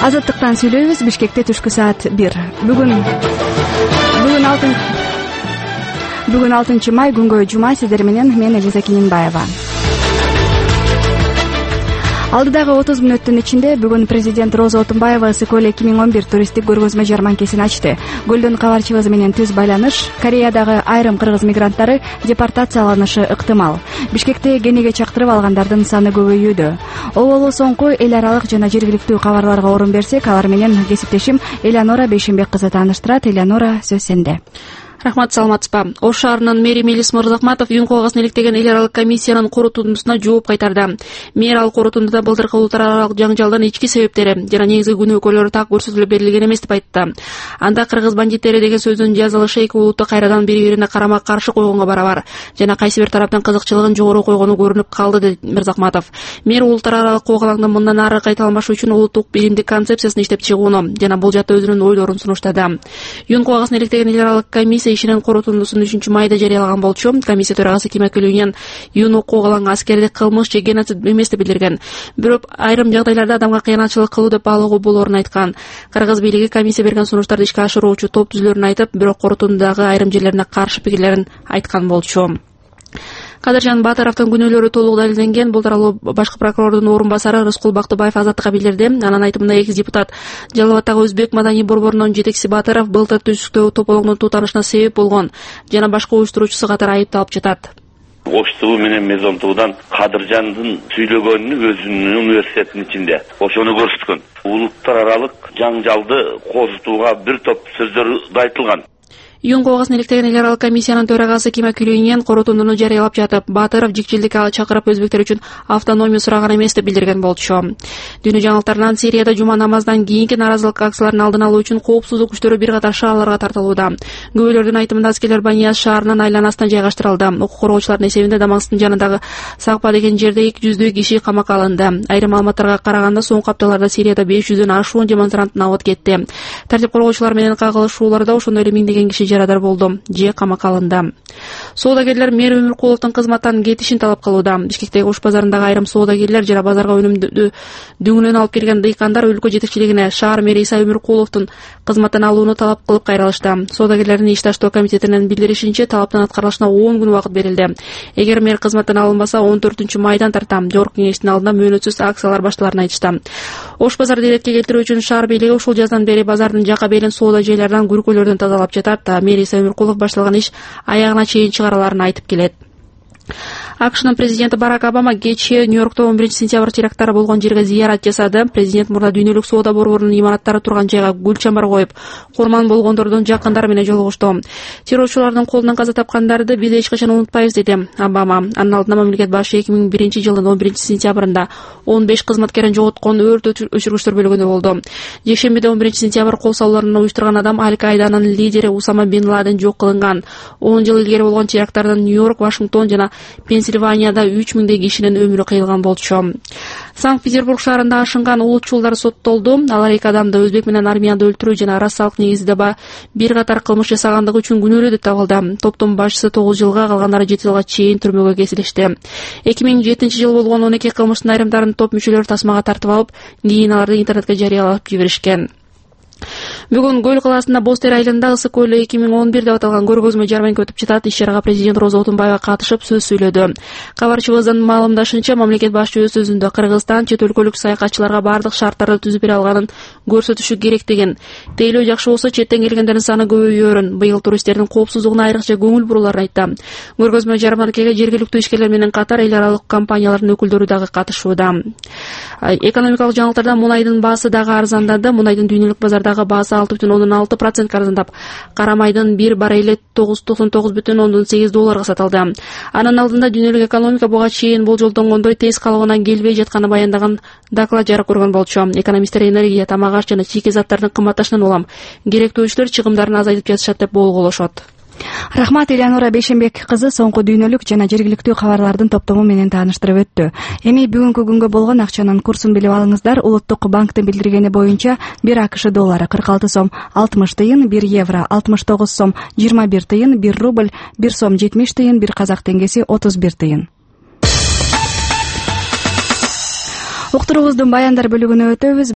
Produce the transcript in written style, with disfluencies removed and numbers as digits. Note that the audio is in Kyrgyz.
Азаттыктан сүйлөйбүз. Бишкекте түшкү саат 1. Бүгүн 6 май күнгө жума. Сиздер менен мен Элиза Кининбаева. Алдыдагы 30 мүнөттүн ичинде бүгүн президент Роза Отунбаева Ысык-Көл 2011 туристтик көргөзмө жарманкесин ачты. Көлдөн кабарчыбыз менен түз байланыш. Кореядагы айрым кыргыз мигранттары депортацияланышы ыктымал. Бишкекте кенеге чактырып алгандардын саны көбөйүүдө. Оболу соңку эл аралык жана жергиликтүү кабарларга орун берсек, алар менен кесиптешим Элеонора Бейшенбек кызы тааныштырат. Элеонора, сөз сенде. Рахмат, саламатсызбы. Ош шаарынын мэри Мелис Мырзахматов Юн коогасын иликтеген эл аралык комиссиянын корутундусуна жооп кайтарды. Мэр ал корутундуда былтыркы улуттар аралык жаңжалдын ички себептери жана негизги күнөөкөөлөрү так көрсөтүлүп берилген эмес деп айтты. Анда кыргыз бандиттери деген сөздүн жазылышы эки улутты кайрадан бири-бирине карама каршы койгонго барабар жана кайсы бир тараптын кызыкчылыгын жогору койгону көрүнүп калды, деди Мырзахматов. Мэр улуттар аралык коогалаңдын мындан ары кайталанбашы үчүн улуттук биримдик концепциясын иштеп чыгууну жана бул жакта өзүнүн ойлорун сунуштады. Юн коогасын иликтеген эл аралык комиссия ишинин корутундусун 3-майда жарыялаган болчу. Комиссия төрагасы Ким Акылюнян Юн коогалаң аскердик кылмыш же геноцид эмес деп билдирген. Бирок айрым жагдайларда адамга кыянатчылык кылуу деп баалоого болоорун айткан. Кыргыз бийлиги комиссия берген сунуштарды ишке ашыруучу топ түзүлөрүн айтып, бирок корутундагы айрым жерлерине каршы пикирлерин айткан болчу. Кадыржан Батыровдун күнөөлөрү толук далилденген. Бул тууралуу башкы прокурордун орун басары Рыскул Бактыбаев Азаттыкка билдирди. Анын айтымында экс-депутат Жалал Абадтагы Өзбек маданий борборунун жетекчиси Батыров былтыр түштүктөгү тополоңдун тутанышына себеп болгон жана башкы уюштуруучусу катары айыпталып жатат. Оштуу менен Мезонтуудан Кадыржандын сүйлөгөнүн өзүнүн университетинин ичинде ошону көрсөткөн. Улуттар аралык жаңжалды козутууга бир топ сөздөр айтылган. Юн коогасын иликтеген эл аралык комиссиянын төрагасы Ким Акылюнян корутундуну жарыялап жатып, Батыров жикчилдикке чакырып өзбектер үчүн автономия сураган эмес деп билдирген болчу. Дүйнө жаңылыктарынан Сирияда жума намаздан кийинки наразылык акцияларын алдын алуу үчүн коопсуздук күчтөрү бир катар шаарларга тартылууда. Күбөлөрдүн айтымында аскерлер Банияз шаарынын айланасына жайгаштырылды. Укук коргоочулардын эсебинде Дамасктын жанындагы Сакпа деген жерде 200 киши камакка алынды. Айрым маалыматтарга караганда соңку апталарда Сирияда 500дөн ашуун демонстрант абот кетти. Тартип коргоочулар менен кагылышууларда ошондой эле миңдеген киши жарадар болду же камакка алынды. Соодагерлер мэр Өмүркуловдун кызматтан кетишин талап кылууда. Бишкектеги Ош базарындагы айрым соодагерлер жана базарга өнүмдү дүңүнөн алып келген дыйкандар өлкө жетекчилигине шаар мэри Иса Өмүркуловдун кызматтан алууну талап кылып кайрылышты. Соодагерлердин иш таштоо комитетинин билдиришинче, талаптын аткарылышына 10 күн убакыт берилди. Эгер мэр кызматтан алынбаса 14-майдан тарта жогорку кеңештин алдында мөөнөтсүз акциялар башталарын айтышты. Ош базарды иретке келтирүү үчүн шаар бийлиги ушул жаздан бери базардын жака белин соода жайлардан күркөлөрдөн тазалап жатат. Мэри Иса Өмүркулов башталган иш аягына чейин чыгараларын айтып келет. АКШнын президенти Барак Обама кечээ Нью-Йоркто 11-сентябрь теракттары болгон жерге зыярат жасады. Президент мурда дүйнөлүк соода борборунун имараттары турган жайга гүл чамбар коюп, курман болгондордун жакындары менен жолугушту. Террорчулардын колунан каза тапкандарды биз эч качан унутпайбыз, деди Обама. Анын алдында мамлекет башы 2001-жылдын 11-сентябрында 15 кызматкерин жоготкон өрт өчүргүчтөр бөлүгүндө болду. Жекшембиде 11-сентябрь кол салууларын уюштурган адам Аль-Каиданын лидери Усама бин Ладен жок кылынган. 10 жыл илгери болгон теракттардан Нью-Йорк, Вашингтон жана Пенсильванияда 3000 кишинин өмүрү кыйылган болчу. Санкт-Петербург шаарында ашынган улутчулдар соттолду. Алар эки адамды өзбек менен армянды өлтүрүү жана расалык негизде бир катар кылмыш жасагандыгы үчүн күнөөлүү деп табылды. Топтун башчысы 9 жылга, калгандары 7 жылга чейин түрмөгө кесилишти. 2007-жылы болгон 12 кылмыштын айрымдарын топ мүчөлөрү тасмага тартып алып, кийин аларды интернетке жарыялап жиберишкен. Бүгүн Көл калаасында Бостер айылында Ысык-Көл 2011 деп аталган көргөзмө жарманка өтүп жатат. Иш чарага президент Роза Отунбаева катышып сөз сүйлөдү. Кабарчыбыздын маалымдашынча, мамлекет башчы өз сөзүндө Кыргызстан чет өлкөлүк саякатчыларга бардык шарттарды түзүп бере алганын көрсөтүшү керек деген. Тейлөө жакшы болсо четтен келгендердин саны көбөйөөрүн, быйыл туристтердин коопсуздугуна айрыкча көңүл буруларын айтты. Көргөзмө жарманкеге жергиликтүү ишкерлер менен катар эл аралык компаниялардын өкүлдөрү дагы катышууда. Экономикалык жаңылыктарда мунайдын баасы дагы арзандады. Мунайдын дүйнөлүк базардагы баасы 6,6% арзандап, карамайдын 1 баррели $99,8 сатылды. Анын алдында дүйнөлүк экономика буга чейин болжолдонгондой тез калыбына келбей жатканы баяндаган доклад жарык көргөн болчу. Экономисттер энергия, тамак аш жана чийки заттардын кымбатташынан улам керектөөчүлөр чыгымдарын азайтып жатышат деп болгоолошот. Рахмат, Элеонора Бейшенбек кызы соңку дүйнөлүк жана жергиликтүү кабарлардын топтому менен тааныштырып өттү. Эми бүгүнкү күнгө болгон акчанын курсун билип алыңыздар. Улуттук банктын билдиргени боюнча 1 АКШ доллары 46 сом 60 тыйын, 1 евро 69 сом 21 тыйын, 1 рубль 1 сом 70 тыйын, 1 казак теңгеси 31 тыйын. Уктуруубуздун баяндар бөлүгүнө өтөбүз.